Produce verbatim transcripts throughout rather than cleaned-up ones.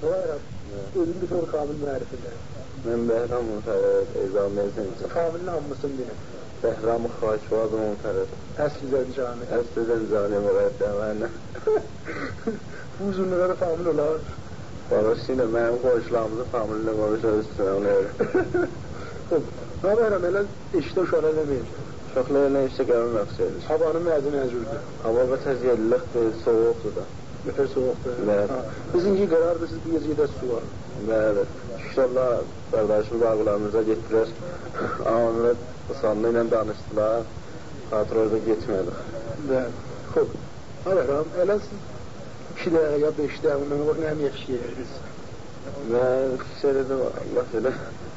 Bayram, özün bir soru Kamil mərifində. Mən Bəhram Muhtarət, Eyzal Mezəncə. Kamilin hamısını bilin. Bəhram Xaçvad Muhtarət. Əsli Zəncani. Əsli Zəncani müqəddəmənə. Bu uzunluğa da Kamil olar. Barış ilə mənim qoşularımızı Kamillə qoruşar üstünə onu verir. Ha Bayram, elə eşdə uşaqlar deməyir. Uşaqlarla işdə gəlmək istəyir. Havanın məzi məcurdur. Hava və təziyyəllikdir, soğuqdur da. Ötər soğuqdur. Bəli. Bizinki qərardır, siz bu gecə gedə su var. Bəli. İnşallah qardaşım bağlarımıza getdilər. Onlar Sanlı ilə danışdılar. Xatır orada getmədik. Bəli. Xoş. Bayram, elə siz iki dəqiqə ya beş dəqiqə ondan sonra nə yemək yeyirsiniz? Mən fikir edim, Allah elə.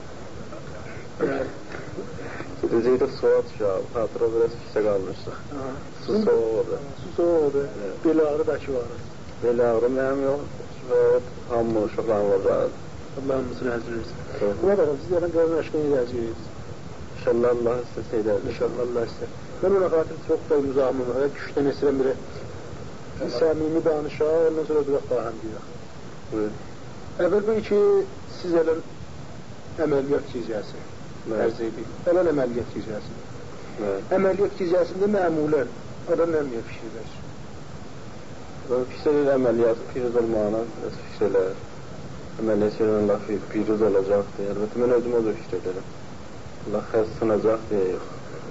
Gidəcəkdə soğuk düşüyor. Xatıra biraz fiksə qalmışdıq. Su soğuqdur. Su soğuqdur. Bel ağrı da ki var. Bel ağrı mənim yox. Soğuk, hamı uşaqlarım var. Allah'ın mısını hazırlayırsın. Buna bakalım, siz yarın qazın aşkını edəcəyiz. İnşallah Allah istəsə edədir. İnşallah Allah istəsə. Mən ona xatir çox da uzağımım var. Küşdən esirəm biri. Səmimi danışa, ondan sonra duraq daha deyək. Buyur. Əvvəl bu iki siz elən əməliyyat gecəsi. Ərz edik. Elən əməliyyat gecəsi. Əməliyyat gecəsində məmulən adam nəmiyə fikirlər. Fikirlər əməliyyat, piruz olmağına fikirlər. Əməliyyat yerən Allah piruz olacaqdır. Əlbəttə, mən özüm o da fikir ederim. Allah xəst sınacaq deyə yox.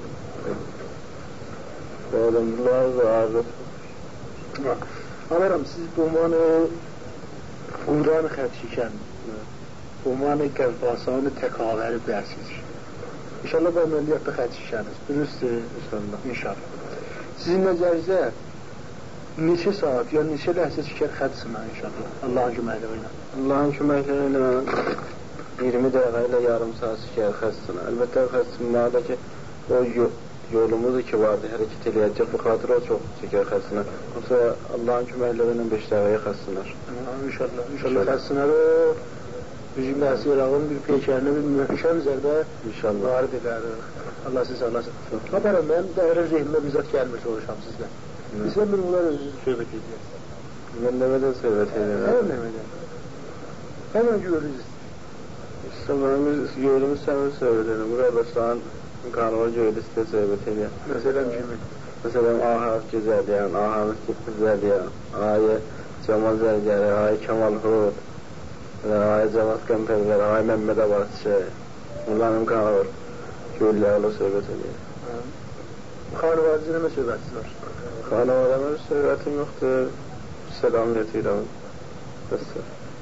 Bəlimdilər və arzuq. Amirim, siz bu manı Quran-ı xətşikən, bu manı qəvvasanı təkavəri bərsiz. İnşallah bu əməliyyatda xətşikəniz. Dürüstür. İnşallah. İnşallah. Sizin nəzərinizə neçə saat, ya neçə ləhsə çəkər xət sına inşallah. Allah'ın köməkləri ilə. Allah'ın köməkləri ilə iyirmi dəqiqə ilə yarım saat çəkər xət sına. Əlbəttə xət sınada ki, o yolumuz ki vardı, hərəkət eləyəcək, bu xatır o çox çəkər xət sına. Yoxsa Allah'ın köməkləri ilə beş dəqiqəyə xət sınar. İnşallah. İnşallah xət sınar o bizim ləhsə yarağın bir peykərinə bir mühkəm zərbə varid edərik. Allah siz Allah'ın. Qabarım, mən dəhrə zehninə bizzat gəlmiş olacağım sizlə. Bizdən bir bunlar özünüzü söhbət edəyək. Mən nəmədən söhbət edəyəm? Həmən nəmədən? Həmən görürüz. İşte mənim yolumuz sənin söhbət edəyəm. Bu qardaşların kanıma gördü istə söhbət edəyəm. Məsələn kimi? Məsələn, Ahab Güzəliyən, Ahab Güzəliyən, Ayı Cemal Zərgəri, Ayı Kemal Hud, Ayı Cavad Qəmpərlər, Ayı Məmməd Abadçı. Onların kanıma göllərlə söhbət edəyəm. Xanıvarcı nəmə söhbətsiz var? Xanıvarcı söhbətim yoxdur. Selam edirəm. Bəsdir.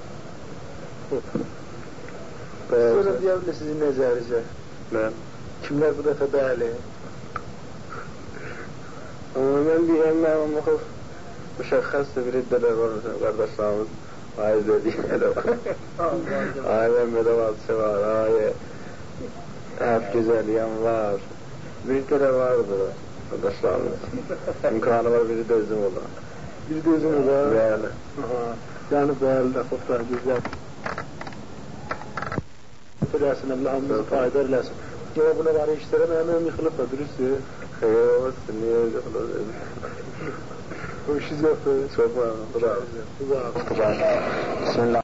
Sonra deyə sizin nəzərinizə? Mən? Kimlər bu dəfə bəli? Amma mən deyəm, mənim oxuf müşəxxəsdir bir iddələr var, qardaşlarımız Ayı dediyyə də var. Ayı Məmməd Abadçı var, Ayı Həf Güzəliyən var. Bir iddələr vardır qardaşlarımız. İmkanı var, biri də özüm olar. Biri də özüm olar? Bəli. Yəni bəli də, xoflar, güzəl. Eləsin, Allah'ımızı fayda eləsin. Ya buna var işlərə mənim yıxılıb da, dürüstür. Xeyr olmasın, niyə yıxılıb? O işiz yoxdur. Çok var. Bravo. Bravo. Bismillah.